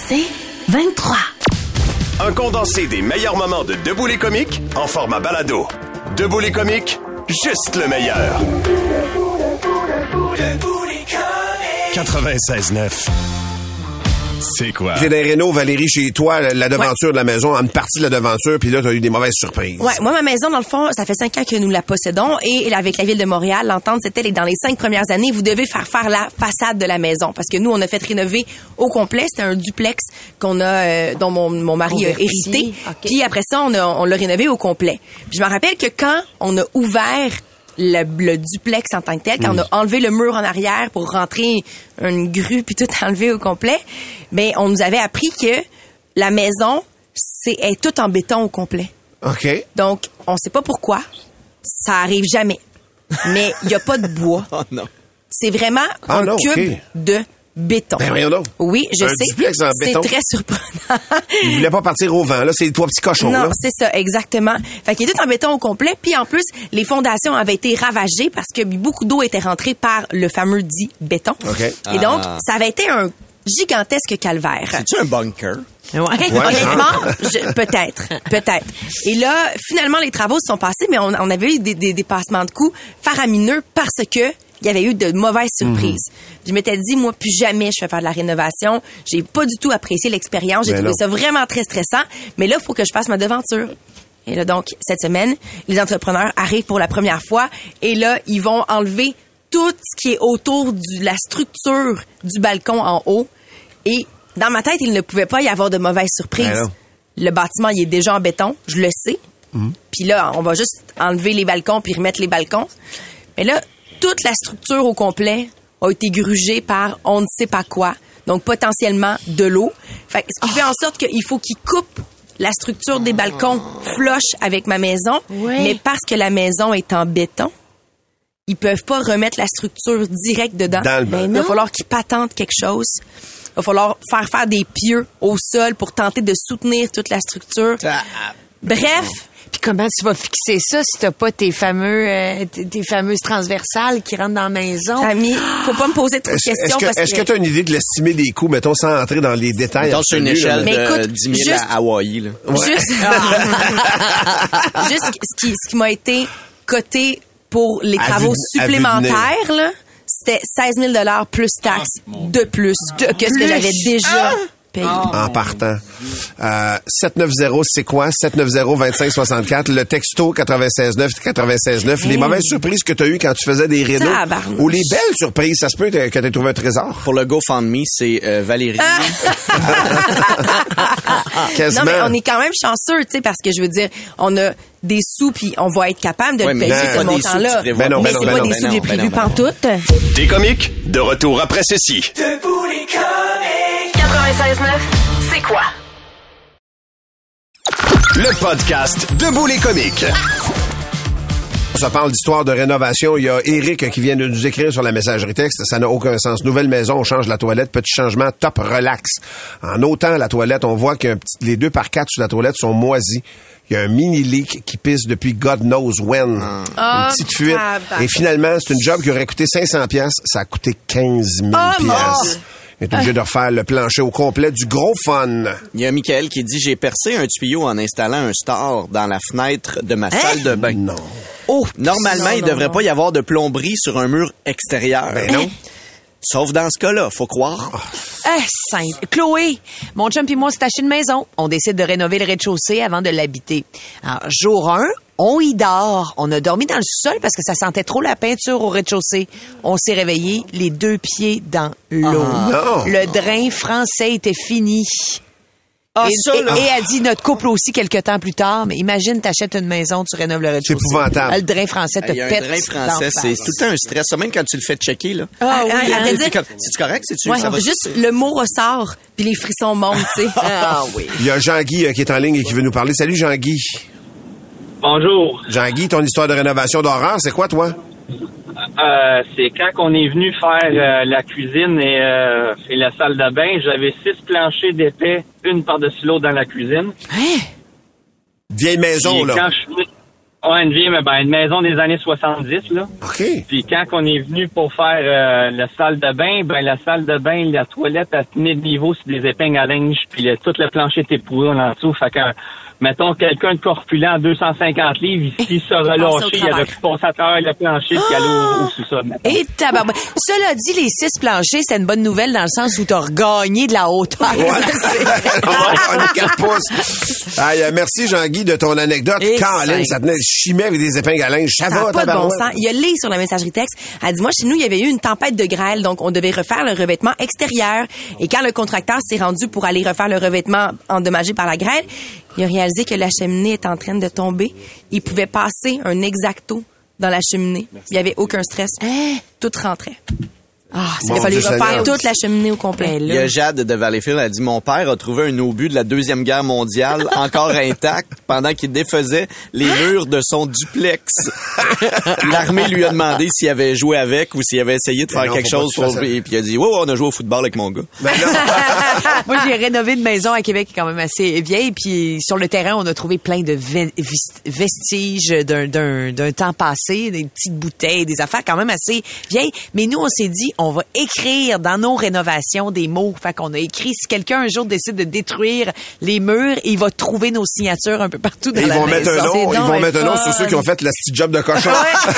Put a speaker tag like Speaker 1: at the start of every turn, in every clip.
Speaker 1: C'est 23.
Speaker 2: Un condensé des meilleurs moments de Debout les comiques en format balado. Debout les comiques, juste le meilleur. 96.9. C'est quoi?
Speaker 3: T'es dans les rénaux, Valérie, chez toi, la devanture de la maison, une partie de la devanture, puis là, t'as eu des mauvaises surprises.
Speaker 4: Ouais, moi, ma maison, dans le fond, ça fait 5 ans que nous la possédons et avec la Ville de Montréal, l'entente, c'était dans les 5 premières années, vous devez faire la façade de la maison. Parce que nous, on a fait rénover au complet. C'était un duplex qu'on a, dont mon mari a hérité. Okay. Puis après ça, on l'a rénové au complet. Puis je me rappelle que quand on a ouvert le duplex en tant que tel, quand on a enlevé le mur en arrière pour rentrer une grue puis tout enlevé au complet, ben on nous avait appris que la maison est toute en béton au complet.
Speaker 3: OK.
Speaker 4: Donc on sait pas pourquoi, ça arrive jamais. Mais il y a pas de bois.
Speaker 5: Oh non.
Speaker 4: C'est vraiment un cube de béton.
Speaker 3: Ben voyons donc.
Speaker 4: Oui, je sais.
Speaker 3: Un duplex en béton.
Speaker 4: C'est très surprenant.
Speaker 3: Il voulait pas partir au vent, là. C'est les trois petits cochons,
Speaker 4: non,
Speaker 3: là.
Speaker 4: c'est ça, exactement. Fait qu'il est tout en béton au complet. Puis en plus, les fondations avaient été ravagées parce que beaucoup d'eau était rentrée par le fameux dit béton.
Speaker 3: OK.
Speaker 4: Et donc, ça avait été un gigantesque calvaire.
Speaker 5: C'est-tu un bunker?
Speaker 4: Ouais. Honnêtement, peut-être. Et là, finalement, les travaux se sont passés, mais on avait eu des dépassements de coûts faramineux parce que il y avait eu de mauvaises surprises. Je m'étais dit, moi, plus jamais je vais faire de la rénovation. J'ai pas du tout apprécié l'expérience. J'ai trouvé ça vraiment très stressant. Mais là, il faut que je fasse ma devanture. Et là, donc, cette semaine, les entrepreneurs arrivent pour la première fois. Et là, ils vont enlever tout ce qui est autour de la structure du balcon en haut. Et dans ma tête, il ne pouvait pas y avoir de mauvaises surprises. Le bâtiment, il est déjà en béton. Je le sais. Puis là, on va juste enlever les balcons puis remettre les balcons. Mais là, toute la structure au complet a été grugée par on ne sait pas quoi. Donc, potentiellement de l'eau. Fait, ce qui fait en sorte qu'il faut qu'ils coupent la structure des balcons flush avec ma maison. Oui. Mais parce que la maison est en béton, ils peuvent pas remettre la structure direct dedans. Il va falloir qu'ils patentent quelque chose. Il va falloir faire des pieux au sol pour tenter de soutenir toute la structure. Bref.
Speaker 1: Puis comment tu vas fixer ça si t'as pas tes fameuses transversales qui rentrent dans la maison?
Speaker 4: Ami, faut pas me poser trop de questions.
Speaker 3: Est-ce que tu as une idée de l'estimer des coûts, mettons, sans entrer dans les détails?
Speaker 5: Mettons sur une échelle de 10 000 à Hawaï. Là.
Speaker 3: Ouais.
Speaker 4: Juste ce qui m'a été coté pour les travaux supplémentaires, là, c'était 16 000 $ plus taxes de plus que ce que j'avais déjà payé.
Speaker 3: En partant. 790, c'est quoi? 790-2564. Le texto 96.9. Les mauvaises surprises que tu as eues quand tu faisais des rénaux. Ou les belles surprises. Ça se peut que tu aies trouvé un trésor.
Speaker 5: Pour le GoFundMe, c'est Valérie.
Speaker 3: Quasiment.
Speaker 4: Non, mais on est quand même chanceux, tu sais, parce que je veux dire, on a des sous puis on va être capable de payer ce montant-là. Mais c'est pas des sous que j'ai prévus pantoute.
Speaker 2: Des comiques, de retour après ceci.
Speaker 6: Debout les comiques.
Speaker 1: 96.9, c'est quoi?
Speaker 2: Le podcast Debout les comiques.
Speaker 3: Ça parle d'histoire de rénovation. Il y a Eric qui vient de nous écrire sur la messagerie texte. Ça n'a aucun sens. Nouvelle maison, on change la toilette. Petit changement, top, relax. En ôtant la toilette, on voit que les 2x4 sur la toilette sont moisis. Il y a un mini leak qui pisse depuis God knows when. Une petite fuite. Et finalement, c'est une job qui aurait coûté 500$. Ça a coûté 15 000$. Il est obligé de refaire le plancher au complet. Du gros fun.
Speaker 5: Il y a Michael qui dit « J'ai percé un tuyau en installant un star dans la fenêtre de ma salle de bain. »
Speaker 3: Non.
Speaker 5: Normalement, il ne devrait pas y avoir de plomberie sur un mur extérieur.
Speaker 3: Ben non.
Speaker 5: Sauf dans ce cas-là, faut croire.
Speaker 1: Chloé, mon chum et moi, s'est acheté une maison. On décide de rénover le rez-de-chaussée avant de l'habiter. Alors, jour 1, on y dort. On a dormi dans le sol parce que ça sentait trop la peinture au rez-de-chaussée. On s'est réveillé les 2 pieds dans l'eau. Le drain français était fini. Et a dit notre couple aussi quelques temps plus tard, mais imagine, t'achètes une maison, tu rénoves le rez-de-chaussée.
Speaker 3: C'est épouvantable.
Speaker 1: Le drain français te pète.
Speaker 5: Le drain français, c'est tout le temps un stress. Même quand tu le fais checker, là. C'est-tu correct? Ça va
Speaker 4: juste le mot ressort, puis les frissons montent, tu sais.
Speaker 1: Oui.
Speaker 3: Il y a Jean-Guy qui est en ligne et qui veut nous parler. Salut Jean-Guy.
Speaker 7: Bonjour.
Speaker 3: Jean-Guy, ton histoire de rénovation d'horreur, c'est quoi toi?
Speaker 7: C'est quand on est venu faire la cuisine et la salle de bain, j'avais 6 planchers d'épais, une par-dessus l'autre dans la cuisine.
Speaker 3: Vieille maison, là.
Speaker 7: Ouais, une maison des années 70, là.
Speaker 3: OK.
Speaker 7: Puis quand on est venu pour faire la salle de bain, la salle de bain, la toilette, elle tenait de niveau sur des épingles à linge, puis tout le plancher était pourri en dessous. Fait que, mettons, quelqu'un de corpulent à 250 livres, il se relâché, il avait pu passer à travers le plancher, puis aller au sous-sol.
Speaker 1: Et tabarouette. Cela dit, les 6 planchers, c'est une bonne nouvelle dans le sens où t'as regagné de la hauteur.
Speaker 3: Ouais. On est 4 pouces. Merci, Jean-Guy, de ton anecdote. Colin, ça tenait chimé avec des épingles à linge. Ça va,
Speaker 4: pas de bon sens. Il y a Lé sur la messagerie texte. Elle dit, moi, chez nous, il y avait eu une tempête de grêle, donc on devait refaire le revêtement extérieur. Et quand le contracteur s'est rendu pour aller refaire le revêtement endommagé par la grêle, il a réalisé que la cheminée est en train de tomber. Il pouvait passer un Exacto dans la cheminée. Il n'y avait aucun stress. Tout rentrait. Il a fallu refaire toute la cheminée au complet.
Speaker 5: Il y a Jade de Valleyfield, elle dit, mon père a trouvé un obus de la Deuxième Guerre mondiale encore intact pendant qu'il défaisait les murs de son duplex. L'armée lui a demandé s'il avait joué avec ou s'il avait essayé de faire quelque chose et puis il a dit, on a joué au football avec mon gars.
Speaker 1: Moi, j'ai rénové une maison à Québec qui est quand même assez vieille, puis sur le terrain, on a trouvé plein de vestiges d'un temps passé, des petites bouteilles, des affaires quand même assez vieilles. Mais nous, on s'est dit, on va écrire dans nos rénovations des mots. Fait qu'on a écrit, si quelqu'un un jour décide de détruire les murs, il va trouver nos signatures un peu partout dans la maison.
Speaker 3: Ils vont mettre un nom sur ceux qui ont fait la petite job de cochon.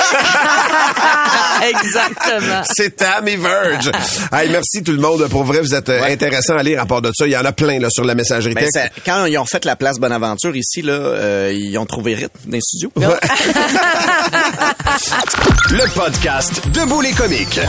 Speaker 1: Exactement.
Speaker 3: C'est Tammy Verge. Merci tout le monde. Pour vrai, vous êtes intéressants à lire à part de ça. Il y en a plein là, sur la messagerie texte.
Speaker 5: Quand ils ont fait la place Bonaventure ici, là, ils ont trouvé rythme dans les studios.
Speaker 2: Le podcast Debout les comiques.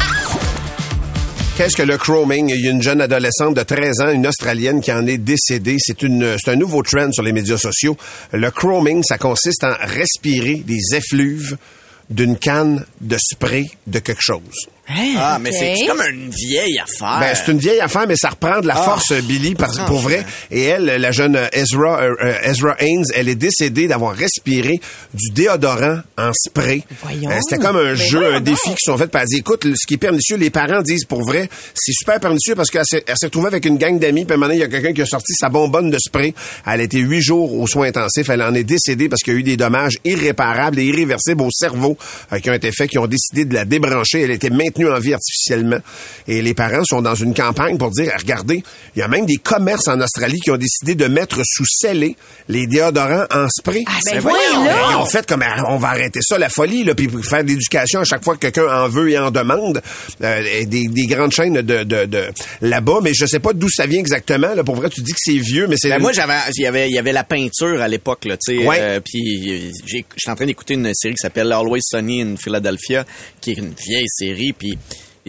Speaker 3: Qu'est-ce que le chroming? Il y a une jeune adolescente de 13 ans, une Australienne, qui en est décédée. C'est un nouveau trend sur les médias sociaux. Le chroming, ça consiste en respirer des effluves d'une canne de spray de quelque chose.
Speaker 5: Mais c'est comme une vieille affaire.
Speaker 3: C'est une vieille affaire, mais ça reprend de la force, Billy, pour vrai. Et elle, la jeune Ezra Haynes, elle est décédée d'avoir respiré du déodorant en spray. C'était comme un jeu, un défi qui sont faits. Elle dit, écoute, ce qui est pernicieux, les parents disent pour vrai, c'est super pernicieux parce qu'elle s'est retrouvée avec une gang d'amis, puis à un moment donné, il y a quelqu'un qui a sorti sa bonbonne de spray. Elle a été 8 jours aux soins intensifs. Elle en est décédée parce qu'il y a eu des dommages irréparables et irréversibles au cerveau qui ont été faits, qui ont décidé de la débrancher. Elle était maintenue en vie artificiellement. Et les parents sont dans une campagne pour dire, regardez, il y a même des commerces en Australie qui ont décidé de mettre sous scellé les déodorants en spray.
Speaker 1: Ils
Speaker 3: ont fait comme, on va arrêter ça, la folie, là, puis faire de l'éducation à chaque fois que quelqu'un en veut et en demande. Des grandes chaînes de là-bas, mais je sais pas d'où ça vient exactement. Là, pour vrai, tu dis que c'est vieux, mais c'est...
Speaker 5: moi, il y avait la peinture à l'époque, là, tu sais. Puis j'étais en train d'écouter une série qui s'appelle Always Sunny in Philadelphia, qui est une vieille série, puis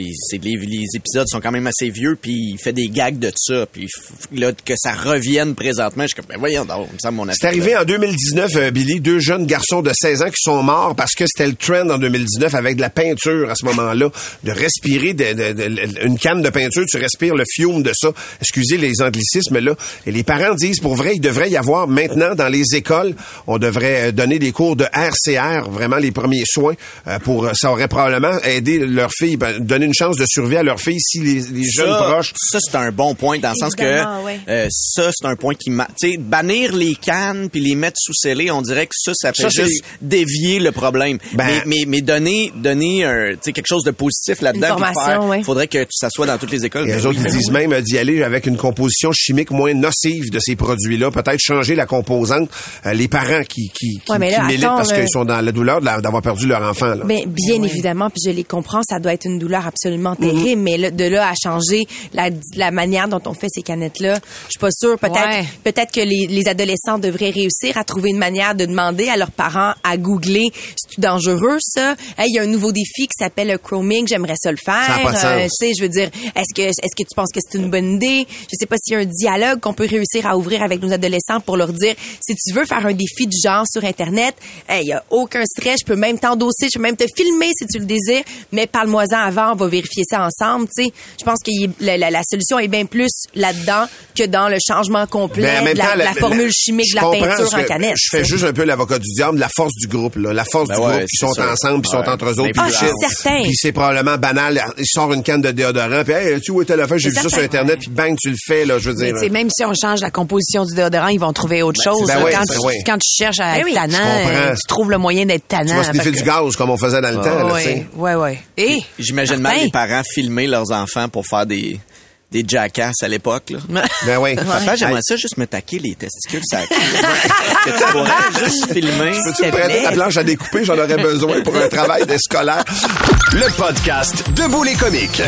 Speaker 5: les épisodes sont quand même assez vieux, puis il fait des gags de ça, puis là, que ça revienne présentement, je suis comme, voyons, ça mon
Speaker 3: C'est arrivé en 2019, Billy, 2 jeunes garçons de 16 ans qui sont morts parce que c'était le trend en 2019 avec de la peinture à ce moment-là, de respirer une canne de peinture, tu respires le fume de ça. Excusez les anglicismes, là. Et les parents disent, pour vrai, il devrait y avoir maintenant dans les écoles, on devrait donner des cours de RCR, vraiment les premiers soins, ça aurait probablement aidé leurs filles, donner une chance de survie à leurs filles si les jeunes proches.
Speaker 5: Ça, c'est un bon point dans le sens que ça, c'est un point qui... Tu sais, bannir les cannes puis les mettre sous scellé, on dirait que ça fait juste dévier le problème. Mais donner quelque chose de positif là-dedans. Il faudrait que ça soit dans toutes les écoles.
Speaker 3: Et les autres, ils disent même d'y aller avec une composition chimique moins nocive de ces produits-là. Peut-être changer la composante. Les parents qui militent parce qu'ils sont dans la douleur d'avoir perdu leur enfant. Là.
Speaker 4: Mais bien évidemment, puis je les comprends, ça doit être une douleur absolument terrible, mais de là à changer la manière dont on fait ces canettes-là, je suis pas sûre. Peut-être que les adolescents devraient réussir à trouver une manière de demander à leurs parents à googler, c'est dangereux ça. Il y a un nouveau défi qui s'appelle le chroming, j'aimerais ça le faire.
Speaker 3: Ça a pas de sens.
Speaker 4: Tu sais, je veux dire, est-ce que tu penses que c'est une bonne idée? Je sais pas s'il y a un dialogue qu'on peut réussir à ouvrir avec nos adolescents pour leur dire, si tu veux faire un défi du genre sur Internet, il y a aucun stress, je peux même t'endosser, je peux même te filmer si tu le désires, mais parle-moi-en avant, va vérifier ça ensemble, tu sais. Je pense que la solution est bien plus là-dedans que dans le changement complet de la formule chimique de la peinture en canette.
Speaker 3: Je fais juste un peu l'avocat du diable, la force du groupe, là. La force du groupe qui sont ensemble, puis sont entre eux autres,
Speaker 4: certain.
Speaker 3: Puis c'est probablement banal. Il sort une canne de déodorant, puis hey, tu vois, t'as la fin, j'ai vu ça sur Internet, puis bang, tu le fais, là, je veux dire.
Speaker 1: Mais même si on change la composition du déodorant, ils vont trouver autre chose. Quand tu cherches à être tannant, tu trouves le moyen d'être tannant.
Speaker 3: Tu vas sniffer du gaz, comme on faisait dans le temps, là, tu sais.
Speaker 1: Ouais. Et
Speaker 5: j'imagine mal les parents filmer leurs enfants pour faire des jackass à l'époque, là.
Speaker 3: Ben oui.
Speaker 5: Papa, j'aimerais ça juste me taquer les testicules, ça que tu pourrais juste filmer.
Speaker 3: Peux-tu me prêter ta planche à découper? J'en aurais besoin pour un travail scolaire.
Speaker 2: Le podcast Debout les comiques.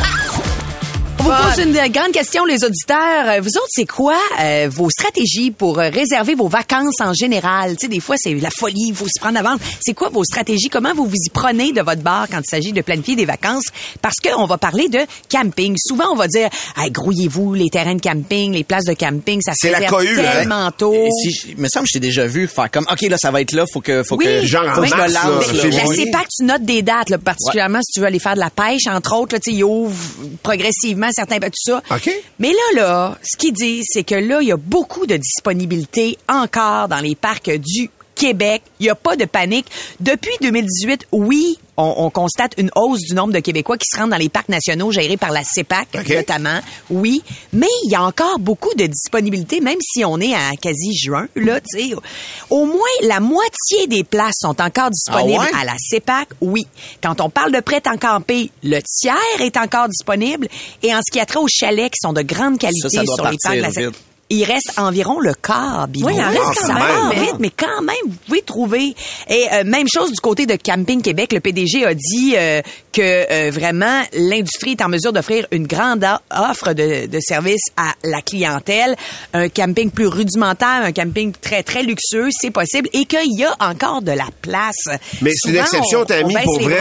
Speaker 1: On vous pose une grande question, les auditeurs. Vous autres, c'est quoi vos stratégies pour réserver vos vacances en général? Tu sais, des fois, c'est la folie, il faut se prendre avance. C'est quoi vos stratégies? Comment vous y prenez de votre bar quand il s'agit de planifier des vacances? Parce qu'on va parler de camping. Souvent, on va dire, hey, grouillez-vous, les terrains de camping, les places de camping, ça se réserve tellement tôt.
Speaker 5: Il me semble que je t'ai déjà vu faire comme, OK, là, ça va être là, faut que
Speaker 3: genre
Speaker 5: faut que je me lance.
Speaker 1: La CEPAC, tu notes des dates, là, particulièrement si tu veux aller faire de la pêche, entre autres, là, tu sais, ils ouvrent progressivement certains, tout ça.
Speaker 3: Okay.
Speaker 1: Mais là, ce qu'ils disent, c'est que là, il y a beaucoup de disponibilité encore dans les parcs du Québec. Il n'y a pas de panique. Depuis 2018, oui, on constate une hausse du nombre de Québécois qui se rendent dans les parcs nationaux gérés par la CEPAC, notamment. Oui. Mais il y a encore beaucoup de disponibilité, même si on est à quasi juin, là, tu sais. Au moins, la moitié des places sont encore disponibles à la CEPAC. Oui. Quand on parle de prêt à camper, le tiers est encore disponible. Et en ce qui a trait aux chalets qui sont de grande qualité
Speaker 5: ça
Speaker 1: sur les parcs de la CEPAC, il reste environ le quart, Bibo.
Speaker 4: Oui, il en reste quand même.
Speaker 1: Vite, mais quand même, vous pouvez trouver. Et même chose du côté de Camping Québec. Le PDG a dit que vraiment, l'industrie est en mesure d'offrir une grande offre de services à la clientèle. Un camping plus rudimentaire, un camping très, très luxueux, c'est possible. Et qu'il y a encore de la place.
Speaker 3: Mais c'est une exception, Tammy, pour vrai.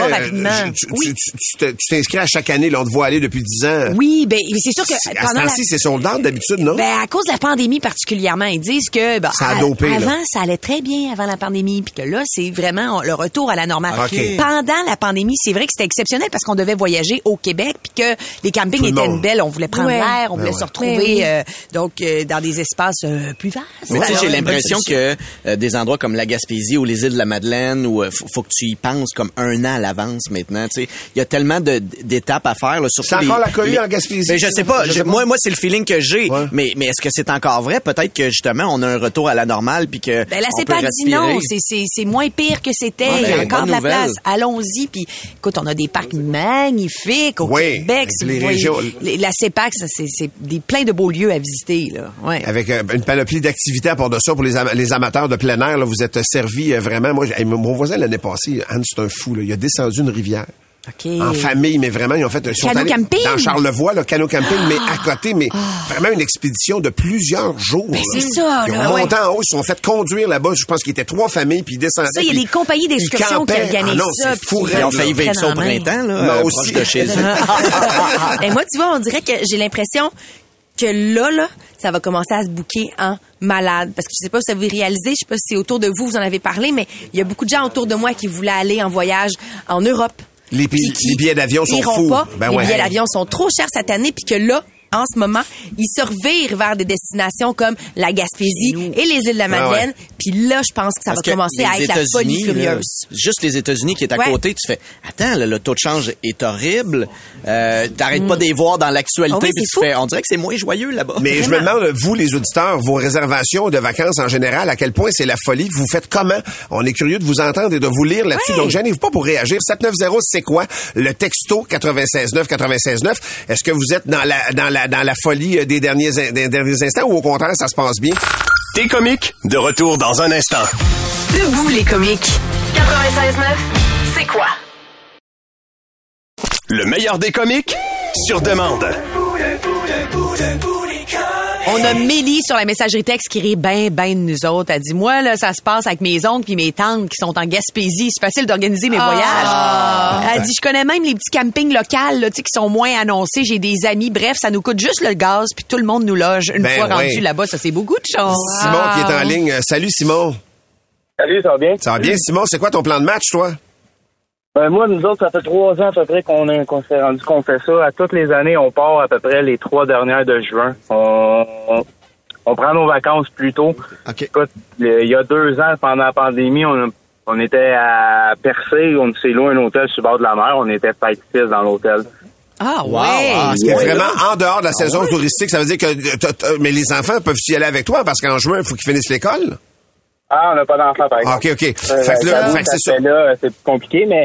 Speaker 3: Tu t'inscris à chaque année, là, on te voit aller depuis 10 ans.
Speaker 1: Oui, ben c'est sûr que
Speaker 3: à ce temps-ci, c'est sold out d'habitude, non?
Speaker 1: Ben, à cause de la pandémie particulièrement, ils disent que
Speaker 3: ça a dopé,
Speaker 1: avant, ça allait très bien avant la pandémie, puis que là, c'est vraiment le retour à la normale.
Speaker 3: Okay.
Speaker 1: Pendant la pandémie, c'est vrai que c'était exceptionnel parce qu'on devait voyager au Québec, puis que les campings étaient une belle, on voulait prendre l'air, on voulait se retrouver dans des espaces plus vastes.
Speaker 5: Mais tu sais, j'ai l'impression que des endroits comme la Gaspésie ou les îles de la Madeleine, où faut que tu y penses comme un an à l'avance maintenant. Tu sais, il y a tellement d'étapes à faire. Là,
Speaker 3: c'est encore la cohue en Gaspésie.
Speaker 5: Ben, je sais pas. Moi, c'est le feeling que j'ai. Ouais. Mais est-ce que c'est encore vrai? Peut-être que justement, on a un retour à la normale puis que
Speaker 1: la CEPAC dit non, c'est moins pire que c'était. Il y a encore de la place. Allons-y. Puis, écoute, on a des parcs magnifiques au Québec. La CEPAC, c'est plein de beaux lieux à visiter. Là. Ouais.
Speaker 3: Avec une panoplie d'activités à part de ça pour les amateurs de plein air. Là, vous êtes servis vraiment. Moi, mon voisin l'année passée, Anne, c'est un fou. Là, il a descendu une rivière.
Speaker 1: Okay.
Speaker 3: En famille, mais vraiment, ils ont fait
Speaker 1: canot camping
Speaker 3: dans Charlevoix, là, canot camping, mais à côté, mais vraiment une expédition de plusieurs jours.
Speaker 1: Ben, c'est ça,
Speaker 3: ils
Speaker 1: là.
Speaker 3: ont monté en haut, ils se sont fait conduire là-bas. Je pense qu'il y était 3 familles, puis ils descendaient.
Speaker 1: Ça, il y a des compagnies d'excursion qui organisent ça.
Speaker 5: Ils ont failli vivre ça au printemps, là, proche de chez eux.
Speaker 4: Et moi, tu vois, on dirait que j'ai l'impression que là, ça va commencer à se booker en malade. Parce que je sais pas si vous avez réalisé, je sais pas si c'est autour de vous, vous en avez parlé, mais il y a beaucoup de gens autour de moi qui voulaient aller en voyage en Europe.
Speaker 3: Les billets d'avion sont fous.
Speaker 4: Les billets d'avion sont trop chers cette année, puis que là, en ce moment, ils se revirent vers des destinations comme la Gaspésie et les îles de la Madeleine. Puis là, je pense que ça va commencer à être la folie furieuse.
Speaker 5: Juste les États-Unis qui est à côté, tu fais, attends, le taux de change est horrible. T'arrêtes pas de les voir dans l'actualité, puis tu fais, on dirait que c'est moins joyeux là-bas.
Speaker 3: Mais vraiment. Je me demande, vous, les auditeurs, vos réservations de vacances en général, à quel point c'est la folie. Vous faites comment? On est curieux de vous entendre et de vous lire là-dessus. Donc, gênez-vous pas pour réagir. 790, c'est quoi? Le texto 96.9. Est-ce que vous êtes dans la folie des derniers instants ou au contraire, ça se passe bien?
Speaker 2: T'es comiques, de retour dans un instant.
Speaker 8: Debout les comiques. 96.9, c'est quoi?
Speaker 2: Le meilleur des comiques, sur demande.
Speaker 1: On a Mélie sur la messagerie texte qui rit ben de nous autres. Elle dit, moi, là, ça se passe avec mes oncles puis mes tantes qui sont en Gaspésie. C'est facile d'organiser mes voyages. Elle dit, je connais même les petits campings locaux, là, tu sais, qui sont moins annoncés. J'ai des amis. Bref, ça nous coûte juste le gaz puis tout le monde nous loge. Une fois rendu là-bas, ça, c'est beaucoup de choses.
Speaker 3: Simon qui est en ligne. Salut, Simon.
Speaker 9: Salut, ça va bien?
Speaker 3: Ça va bien, Simon. C'est quoi ton plan de match, toi?
Speaker 7: Moi, nous autres, ça fait 3 ans à peu près qu'on s'est rendu qu'on fait ça. À toutes les années, on part à peu près les 3 dernières de juin. On prend nos vacances plus tôt.
Speaker 3: Okay.
Speaker 7: Écoute, il y a 2 ans, pendant la pandémie, on était à Percé, on s'est loué un hôtel sur le bord de la mer. On était 5-6 dans l'hôtel.
Speaker 1: Ah,
Speaker 3: Wow.
Speaker 1: ouais.
Speaker 3: Ah, c'est vraiment en dehors de la saison touristique. Ça veut dire que mais les enfants peuvent y aller avec toi parce qu'en juin, il faut qu'ils finissent l'école.
Speaker 7: Ah, on n'a pas d'enfants, par exemple.
Speaker 3: OK. Fait que là, c'est ça.
Speaker 7: Là, c'est plus compliqué, mais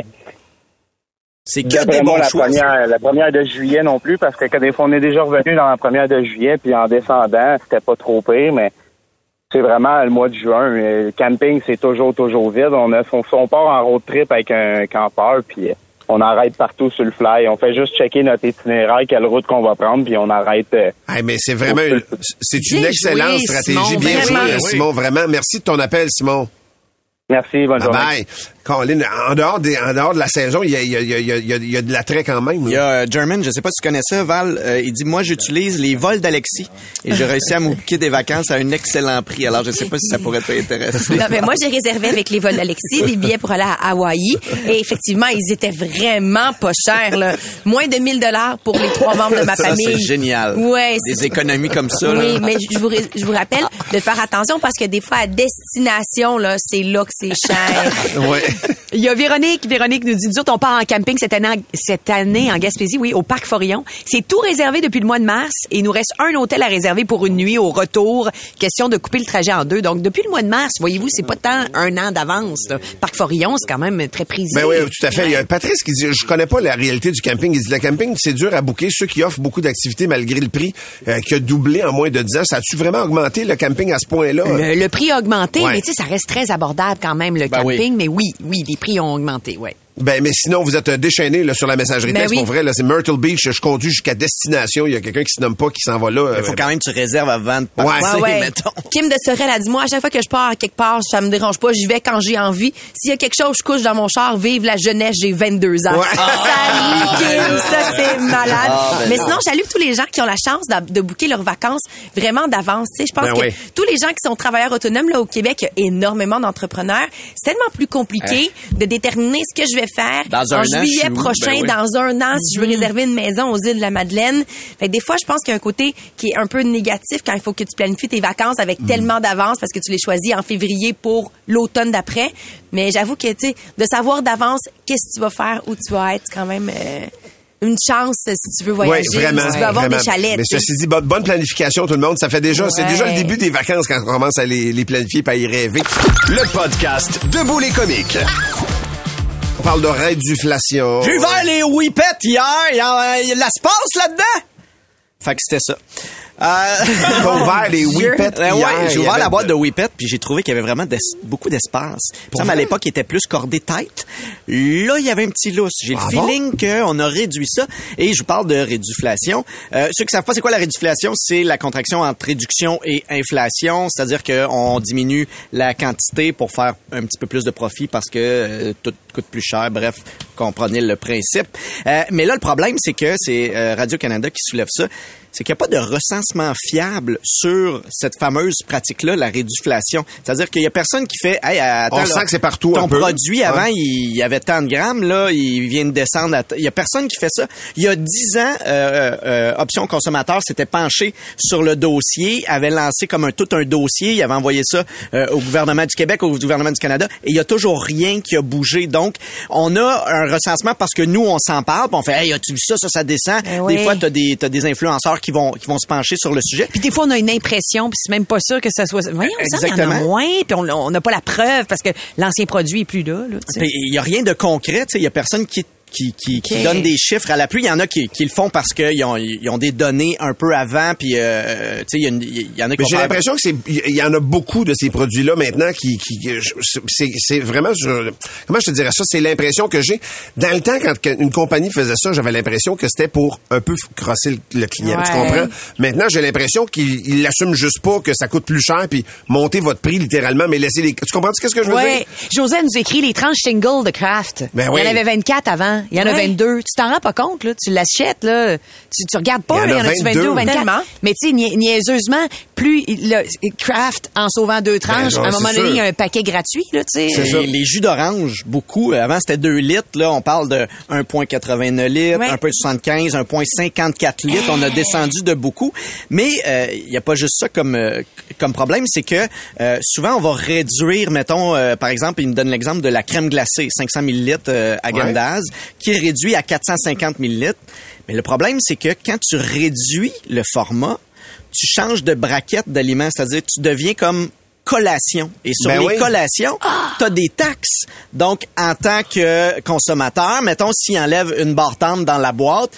Speaker 5: c'est que des bons choix.
Speaker 7: La première de juillet non plus, parce que des fois, on est déjà revenu dans la première de juillet, puis en descendant, c'était pas trop pire, mais c'est vraiment le mois de juin. Le camping, c'est toujours vide. On part en road trip avec un campeur, puis on arrête partout sur le fly. On fait juste checker notre itinéraire, quelle route qu'on va prendre, puis on arrête.
Speaker 3: Mais c'est vraiment c'est une excellente stratégie.
Speaker 1: Simon,
Speaker 3: Bien joué,
Speaker 1: vraiment.
Speaker 3: Simon. Vraiment. Merci de ton appel, Simon.
Speaker 7: Merci, bonne journée.
Speaker 3: Bye. Colin, en dehors de la saison, il y a de l'attrait quand même.
Speaker 5: Il y a German, je sais pas si tu connais ça, Val, il dit, moi, j'utilise les vols d'Alexis et j'ai réussi à m'occuper des vacances à un excellent prix. Alors, je sais pas si ça pourrait t'intéresser.
Speaker 4: Non, mais moi, j'ai réservé avec les vols d'Alexis des billets pour aller à Hawaï. Et effectivement, ils étaient vraiment pas chers, là. Moins de 1 000 $ pour les 3 membres de ma famille.
Speaker 5: Ça, c'est génial.
Speaker 4: Ouais.
Speaker 5: Des économies comme ça, là.
Speaker 4: Oui, mais je vous rappelle de faire attention parce que des fois, à destination, là, c'est là que c'est cher.
Speaker 3: Ouais.
Speaker 1: Il y a Véronique nous dit, nous autres, on part en camping cette année en Gaspésie, oui, au Parc Forillon. C'est tout réservé depuis le mois de mars et il nous reste un hôtel à réserver pour une nuit au retour. Question de couper le trajet en 2. Donc, depuis le mois de mars, voyez-vous, c'est pas tant un an d'avance, là. Parc Forillon, c'est quand même très prisé.
Speaker 3: Ben oui, tout à fait. Il y a Patrice qui dit, je connais pas la réalité du camping. Il dit, le camping, c'est dur à booker. Ceux qui offrent beaucoup d'activités malgré le prix qui a doublé en moins de 10 ans. Ça a-tu vraiment augmenté le camping à ce point-là?
Speaker 1: Le prix a augmenté,
Speaker 3: Ouais.
Speaker 1: mais tu sais, ça reste très abordable quand même, le camping.
Speaker 5: Oui.
Speaker 1: Mais oui, les prix ont augmenté, ouais.
Speaker 3: Ben, mais sinon, vous êtes déchaînés là, sur la messagerie
Speaker 4: Ben
Speaker 3: texte.
Speaker 4: oui.
Speaker 3: Pour vrai, là, c'est Myrtle Beach. Je conduis jusqu'à destination. Il y a quelqu'un qui se nomme pas, qui s'en va là.
Speaker 5: Il faut quand même que tu réserves avant de partir, mettons.
Speaker 4: Kim de Sorel a dit, moi, à chaque fois que je pars à quelque part, ça me dérange pas, j'y vais quand j'ai envie. S'il y a quelque chose, je couche dans mon char, vive la jeunesse, j'ai 22 ans.
Speaker 3: Ouais.
Speaker 4: Salut, Kim, ça, c'est malade. Mais
Speaker 5: non.
Speaker 4: sinon, j'allume tous les gens qui ont la chance de booker leurs vacances vraiment d'avance. Tu sais, je pense
Speaker 3: Ben
Speaker 4: que
Speaker 3: oui.
Speaker 4: tous les gens qui sont travailleurs autonomes, là, au Québec, il y a énormément d'entrepreneurs. C'est tellement plus compliqué de déterminer ce que je vais faire
Speaker 5: Dans un
Speaker 4: en
Speaker 5: an, je
Speaker 4: juillet
Speaker 5: suis où?
Speaker 4: prochain,
Speaker 5: Ben oui.
Speaker 4: dans un an, si je veux réserver une maison aux îles de la Madeleine. Fait que des fois, je pense qu'il y a un côté qui est un peu négatif quand il faut que tu planifies tes vacances avec tellement d'avance parce que tu les choisis en février pour l'automne d'après. Mais j'avoue que, tu sais, de savoir d'avance qu'est-ce que tu vas faire, où tu vas être, c'est quand même une chance si tu veux voyager,
Speaker 3: Oui, vraiment.
Speaker 4: si tu veux avoir
Speaker 3: vraiment.
Speaker 4: des chalets.
Speaker 3: Mais
Speaker 4: tu sais.
Speaker 3: ceci dit, bonne planification, tout le monde. Ça fait déjà, c'est
Speaker 4: Ouais.
Speaker 3: déjà le début des vacances quand on commence à les planifier et à y rêver.
Speaker 2: Le podcast Debout les comiques.
Speaker 3: On parle de réduflation.
Speaker 5: J'ai ouvert les Whippets hier. Il y a de l'espace là-dedans. Fait que c'était ça.
Speaker 3: T'as ouvert les Whippets hier.
Speaker 5: Ouais, j'ai
Speaker 3: Il y
Speaker 5: ouvert
Speaker 3: avait
Speaker 5: la boîte de Whippets puis j'ai trouvé qu'il y avait vraiment beaucoup d'espace. Ça, à l'époque, il était plus cordé tête. Là, il y avait un petit lousse. J'ai le feeling qu'on a réduit ça. Et je vous parle de réduflation. Ceux qui savent pas c'est quoi la réduflation, c'est la contraction entre réduction et inflation. C'est-à-dire qu'on diminue la quantité pour faire un petit peu plus de profit parce que tout coûte plus cher. Bref, comprenez le principe. Mais là, le problème, c'est que c'est Radio-Canada qui soulève ça. C'est qu'il n'y a pas de recensement fiable sur cette fameuse pratique-là, la réduflation. C'est-à-dire qu'il y a personne qui fait, hey, attends,
Speaker 3: On sent que c'est partout
Speaker 5: ton
Speaker 3: un peu.
Speaker 5: produit avant, il y avait tant de grammes, là, il vient de descendre. Il y a personne qui fait ça. Il y a 10 ans, Option Consommateur s'était penché sur le dossier, avait lancé comme tout un dossier, il avait envoyé ça au gouvernement du Québec, au gouvernement du Canada, et il y a toujours rien qui a bougé. Donc, on a un recensement parce que nous, on s'en parle, puis on fait, hey, as-tu vu ça, ça descend.
Speaker 1: Oui.
Speaker 5: Des fois, t'as des influenceurs qui vont se pencher sur le sujet.
Speaker 1: Puis des fois, on a une impression, puis c'est même pas sûr que ça soit... Voyons, ça, il y en a
Speaker 5: Exactement.
Speaker 1: moins, puis on n'a pas la preuve parce que l'ancien produit est plus là. Tu sais.
Speaker 5: Puis il y a rien de concret, tu sais, il y a personne qui donne des chiffres à la pluie. Il y en a qui le font parce qu'ils ont des données un peu avant, puis tu sais, il y en a qui
Speaker 3: Mais j'ai l'impression que il y en a beaucoup de ces produits-là maintenant c'est vraiment comment je te dirais ça, c'est l'impression que j'ai. Dans le temps, quand une compagnie faisait ça, j'avais l'impression que c'était pour un peu crosser le client.
Speaker 1: Ouais.
Speaker 3: Tu comprends? Maintenant, j'ai l'impression qu'ils l'assument juste pas, que ça coûte plus cher, puis monter votre prix littéralement, mais laisser les... Tu comprends qu'est-ce que je veux dire?
Speaker 1: Ouais. José nous écrit les tranches singles de Kraft.
Speaker 3: Ben
Speaker 1: Il
Speaker 3: oui.
Speaker 1: y en avait 24 avant. Il y en a 22. Tu t'en rends pas compte, là. Tu l'achètes, là. Tu regardes pas,
Speaker 3: Il y en
Speaker 1: là.
Speaker 3: a
Speaker 1: Il y en a 22 ou 24.
Speaker 4: Tellement.
Speaker 1: Mais tu sais, niaiseusement, plus Kraft en sauvant 2 tranches, à un moment donné, il y a un paquet gratuit, là, tu sais.
Speaker 5: Les jus d'orange, beaucoup. Avant, c'était 2 litres. Là, on parle de 1,89 litres, 1,75, 1,54 litres. On a descendu de beaucoup. Mais il y a pas juste ça comme problème, c'est que souvent, on va réduire, mettons, par exemple, il me donne l'exemple de la crème glacée, 500 millilitres Häagen-Dazs, qui est réduit à 450 millilitres. Mais le problème, c'est que quand tu réduis le format, tu changes de braquette d'aliments, c'est-à-dire tu deviens comme collation. Et sur les collations, t'as des taxes. Donc, en tant que consommateur, mettons, s'il enlève une barre tendre dans la boîte,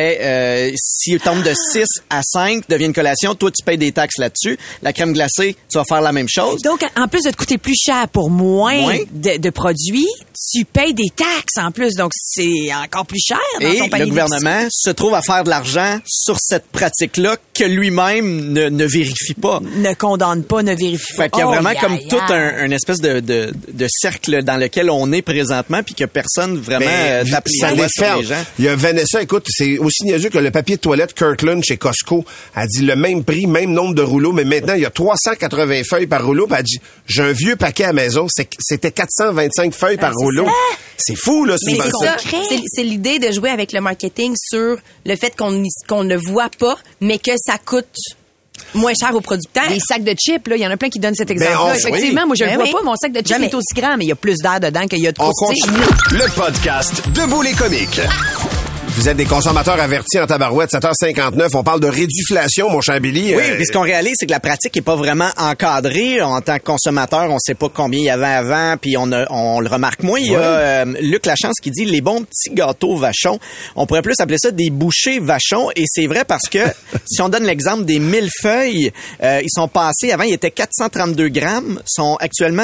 Speaker 5: s'il tombe de 6 à 5, devient une collation, toi, tu payes des taxes là-dessus. La crème glacée, tu vas faire la même chose.
Speaker 1: Donc, en plus de te coûter plus cher pour moins de produits, tu payes des taxes en plus. Donc, c'est encore plus cher dans ton panier.
Speaker 5: Et le gouvernement se trouve à faire de l'argent sur cette pratique-là que lui-même ne vérifie pas.
Speaker 1: Ne condamne pas, ne vérifie pas.
Speaker 5: Il y a vraiment comme tout un espèce de cercle dans lequel on est présentement puis que personne vraiment tape les doigts sur les gens.
Speaker 3: Il y a Vanessa, écoute, c'est aussi niaiseux que le papier de toilette Kirkland chez Costco. Elle dit le même prix, même nombre de rouleaux, mais maintenant, il y a 380 feuilles par rouleau. Puis elle dit, j'ai un vieux paquet à la maison, c'était 425 feuilles par rouleau. C'est fou, là.
Speaker 4: C'est l'idée de jouer avec le marketing sur le fait qu'on ne voit pas, mais que ça coûte moins cher aux producteurs.
Speaker 1: Les sacs de chips, là, il y en a plein qui donnent cet exemple-là. Effectivement, moi, je le vois pas, mon sac de chips est aussi grand, mais il y a plus d'air dedans qu'il y a de croustilles.
Speaker 2: On continue. Le podcast Debout les comiques.
Speaker 3: Vous êtes des consommateurs avertis en tabarouette, 7h59. On parle de réduflation, mon cher Billy.
Speaker 5: Oui, puis ce qu'on réalise, c'est que la pratique est pas vraiment encadrée. En tant que consommateur, on sait pas combien il y avait avant, puis on le remarque moins. Il y a Luc Lachance qui dit les bons petits gâteaux vachons. On pourrait plus appeler ça des bouchées vachons. Et c'est vrai parce que si on donne l'exemple des millefeuilles, ils sont passés, avant, ils étaient 432 grammes, sont actuellement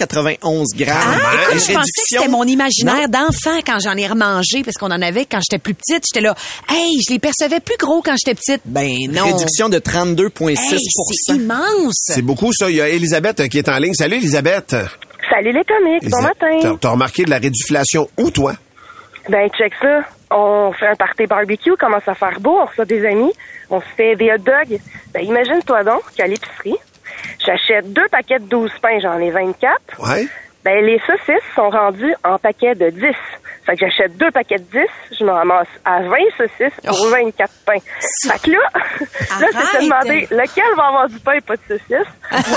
Speaker 5: 291 grammes.
Speaker 1: Écoute, je pensais que c'était mon imaginaire d'enfant quand j'en ai remangé, parce qu'on en avait quand j'étais plus petite, j'étais là, je les percevais plus gros quand j'étais petite. Ben non.
Speaker 5: Réduction de 32,6
Speaker 1: c'est immense.
Speaker 3: C'est beaucoup, ça. Il y a Elisabeth qui est en ligne. Salut, Elisabeth.
Speaker 9: Salut les comiques, bon matin.
Speaker 3: T'as remarqué de la réduflation où, toi?
Speaker 9: Ben, check ça. On fait un party barbecue, commence à faire beau, on reçoit des amis, on se fait des hot dogs. Ben, imagine-toi donc qu'à l'épicerie, j'achète 2 paquets de 12 pains, j'en ai 24.
Speaker 3: Ouais.
Speaker 9: Ben, les saucisses sont rendues en paquets de 10. Fait que j'achète 2 paquets de 10, je me ramasse à 20 saucisses pour 24 pains. Fait que là c'est de demander lequel va avoir du pain et pas de saucisses.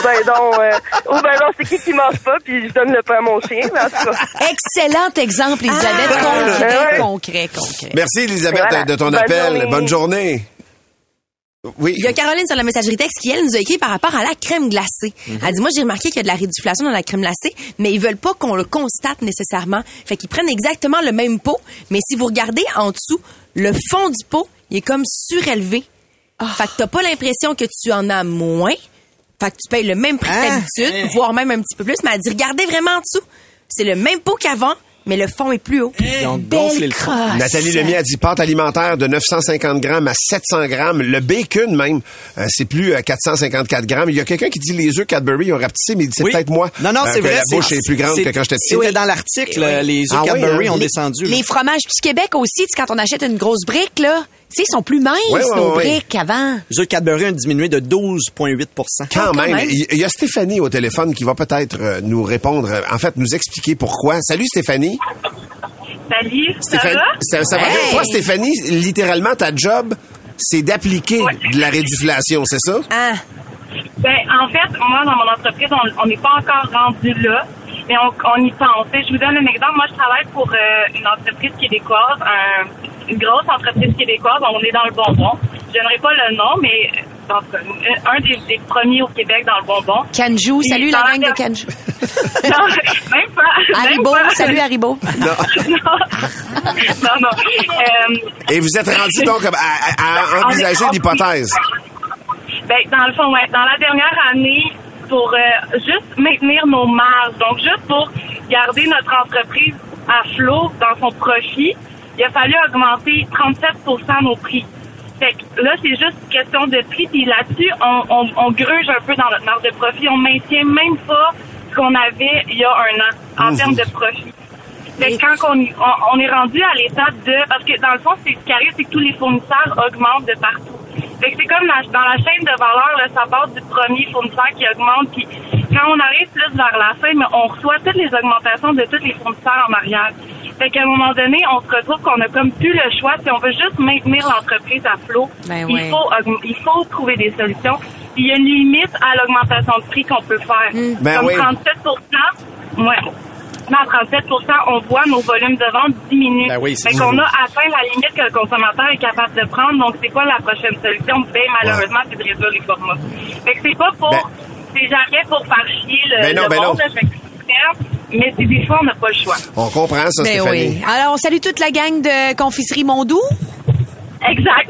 Speaker 9: ou ben donc, c'est qui mange pas, puis je donne le pain à mon chien. Mais en tout cas.
Speaker 1: Excellent exemple, Elisabeth. Concret.
Speaker 3: Merci, Elisabeth, de ton appel. Bonne journée. Oui.
Speaker 4: Il y a Caroline sur la messagerie texte qui, elle, nous a écrit par rapport à la crème glacée. Elle dit, moi, j'ai remarqué qu'il y a de la réduflation dans la crème glacée, mais ils veulent pas qu'on le constate nécessairement. Fait qu'ils prennent exactement le même pot, mais si vous regardez en dessous, le fond du pot, il est comme surélevé. Fait que t'as pas l'impression que tu en as moins. Fait que tu payes le même prix que d'habitude, voire même un petit peu plus. Mais elle dit, regardez vraiment en dessous. C'est le même pot qu'avant, mais le fond est plus haut.
Speaker 1: Belle crosse.
Speaker 3: Nathalie Lemay a dit pâte alimentaire de 950 grammes à 700 grammes. Le bacon, même, c'est plus 454 grammes. Il y a quelqu'un qui dit les œufs Cadbury ont rapetissé, mais c'est peut-être moi.
Speaker 5: Non, c'est vrai.
Speaker 3: La bouche est plus grande que quand j'étais petit.
Speaker 5: C'était dans l'article, les œufs Cadbury ont descendu.
Speaker 1: Les fromages du Québec aussi, quand on achète une grosse brique, là, tu sais, ils sont plus minces, nos briques, qu'avant.
Speaker 5: Les œufs Cadbury ont diminué de 12,8 %.
Speaker 3: Quand même. Il y a Stéphanie au téléphone qui va peut-être nous répondre, en fait, nous expliquer pourquoi. Salut, Stéphanie.
Speaker 10: Salut,
Speaker 3: Stéphanie, ça va bien? Toi, Stéphanie, littéralement, ta job, c'est d'appliquer de la réduflation, c'est ça?
Speaker 10: Ben, en fait, moi, dans mon entreprise, on n'est pas encore rendu là, mais on y pense. Je vous donne un exemple. Moi, je travaille pour une entreprise québécoise, une grosse entreprise québécoise. On est dans le bonbon. Je donnerai pas le nom, mais un des premiers au Québec dans le bonbon.
Speaker 1: Kanju, salut la gang de Kanju.
Speaker 10: Non, même pas.
Speaker 1: Haribo, salut Haribo.
Speaker 10: Non.
Speaker 3: Et vous êtes rendu donc à envisager l'hypothèse?
Speaker 10: Ben, dans le fond, dans la dernière année, pour juste maintenir nos marges, donc juste pour garder notre entreprise à flot dans son profit, il a fallu augmenter 37% nos prix. Fait que là, c'est juste question de prix, puis là-dessus, on gruge un peu dans notre marge de profit. On maintient même pas ce qu'on avait il y a un an en termes de profit. Fait que quand on est rendu à l'étape de... Parce que dans le fond, ce qui arrive, c'est que tous les fournisseurs augmentent de partout. Fait que c'est comme dans la chaîne de valeur, là, ça part du premier fournisseur qui augmente, puis quand on arrive plus vers la fin, mais on reçoit toutes les augmentations de tous les fournisseurs en arrière. Fait qu'à un moment donné, on se retrouve qu'on a comme plus le choix. Si on veut juste maintenir l'entreprise à flot, il faut trouver des solutions. Puis il y a une limite à l'augmentation de prix qu'on peut faire. Comme 37%. Ouais. À 37%, on voit nos volumes de vente diminuer. Fait qu'on a atteint la limite que le consommateur est capable de prendre. Donc, c'est quoi la prochaine solution? Malheureusement, c'est de réduire les formats. Fait que c'est pas pour... C'est jamais pour faire chier le monde. Mais c'est des fois, on n'a pas le choix.
Speaker 3: On comprend ça, Stéphanie.
Speaker 1: Oui. Alors, on salue toute la gang de Confiserie Mondou.
Speaker 10: Exact.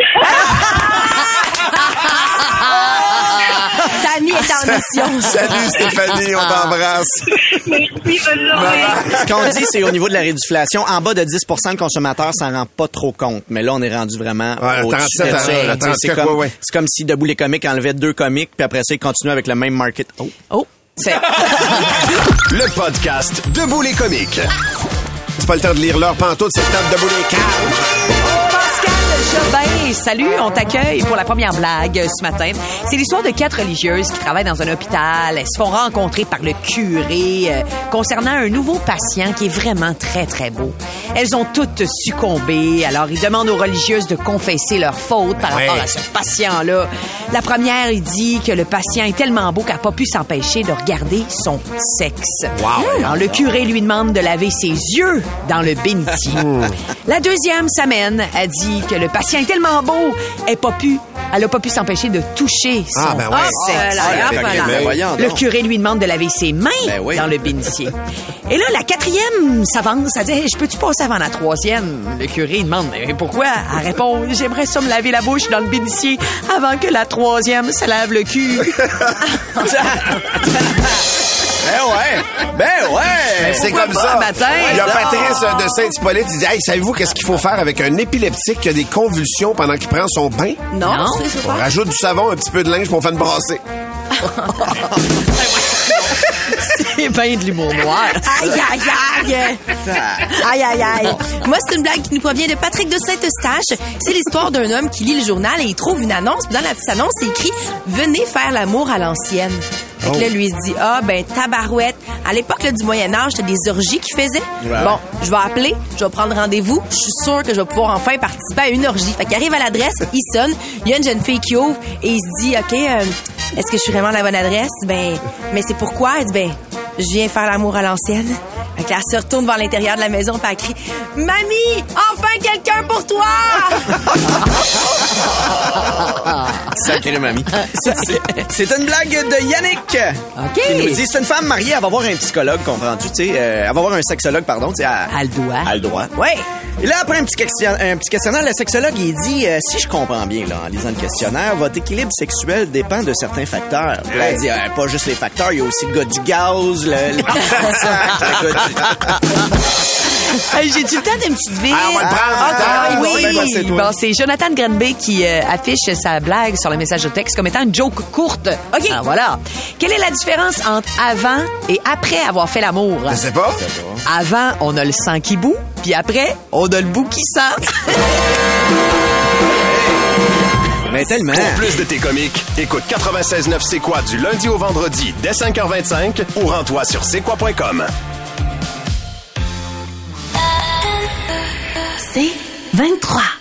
Speaker 4: Tammy est en mission.
Speaker 3: Salut Stéphanie, on t'embrasse.
Speaker 10: Merci, bonne journée.
Speaker 5: Ce qu'on dit, c'est au niveau de la réduflation, en bas de 10%, le consommateur s'en rend pas trop compte. Mais là, on est rendu vraiment au-dessus de ça. C'est comme si Debout les comiques enlevait 2 comiques, puis après ça, ils continuent avec le même market.
Speaker 1: C'est...
Speaker 2: Le podcast Debout les comiques.
Speaker 3: C'est pas le temps de lire leur pantoute, c'est le temps de Debout les caves.
Speaker 1: Jobin, salut, on t'accueille pour la première blague ce matin. C'est l'histoire de 4 religieuses qui travaillent dans un hôpital. Elles se font rencontrer par le curé concernant un nouveau patient qui est vraiment très, très beau. Elles ont toutes succombé. Alors, ils demandent aux religieuses de confesser leurs fautes par rapport à ce patient-là. La première, il dit que le patient est tellement beau qu'elle n'a pas pu s'empêcher de regarder son sexe. Alors, le curé lui demande de laver ses yeux dans le bénitier. La deuxième, Samène, a dit que le patient est tellement beau, elle a pas pu s'empêcher de toucher son sexe. Le curé lui demande de laver ses mains dans le bénitier. Et là, la quatrième s'avance, elle dit hey, « Je peux-tu passer avant la troisième? » Le curé demande « Mais pourquoi? » Elle répond « J'aimerais ça me laver la bouche dans le bénitier avant que la troisième se lave le cul. »
Speaker 3: C'est comme ça. Il y a Patrice de Saint-Hippolyte, il dit hey, savez-vous qu'est-ce qu'il faut faire avec un épileptique qui a des convulsions pendant qu'il prend son bain?
Speaker 4: Non.
Speaker 3: On rajoute du savon, un petit peu de linge pour faire une brasser.
Speaker 1: C'est bien de l'humour noir.
Speaker 4: Aïe. Moi, c'est une blague qui nous provient de Patrick de Saint-Eustache. C'est l'histoire d'un homme qui lit le journal et il trouve une annonce. Puis dans la petite annonce, c'est écrit « Venez faire l'amour à l'ancienne ». Fait que là, lui, il se dit, tabarouette. À l'époque du Moyen-Âge, c'était des orgies qu'ils faisaient. Bon, je vais appeler, je vais prendre rendez-vous. Je suis sûre que je vais pouvoir enfin participer à une orgie. Fait qu'il arrive à l'adresse, il sonne, il y a une jeune fille qui ouvre et il se dit, OK, est-ce que je suis vraiment à la bonne adresse? Mais c'est pourquoi? Il dit, je viens faire l'amour à l'ancienne. Fait qu'elle se retourne vers l'intérieur de la maison et elle crie, Mamie, enfin quelqu'un pour toi!
Speaker 5: Sacré mamie. C'est une blague de Yannick. Qui nous dit, c'est une femme mariée, elle va voir un psychologue, comprends-tu? Elle va voir un sexologue, pardon.
Speaker 1: Elle
Speaker 5: le doit. Ouais. Et là, après un petit questionnaire, le sexologue, il dit, si je comprends bien, là, en lisant le questionnaire, votre équilibre sexuel dépend de certains facteurs. Là, elle dit, pas juste les facteurs, il y a aussi le gars du gaz,
Speaker 1: J'ai-tu le temps d'une petite ville?
Speaker 3: On va le prendre.
Speaker 1: Bon, c'est Jonathan Granby qui affiche sa blague sur le message de texte comme étant une joke courte. OK. Alors, voilà. Quelle est la différence entre avant et après avoir fait l'amour?
Speaker 3: Je sais pas.
Speaker 1: Avant, on a le sang qui bout, puis après, on a le bout qui sent.
Speaker 5: Mais tellement.
Speaker 2: Pour plus de tes comiques, écoute 96.9 C'est quoi du lundi au vendredi dès 5h25 ou rends-toi sur c'est quoi.com.
Speaker 8: C'est 23.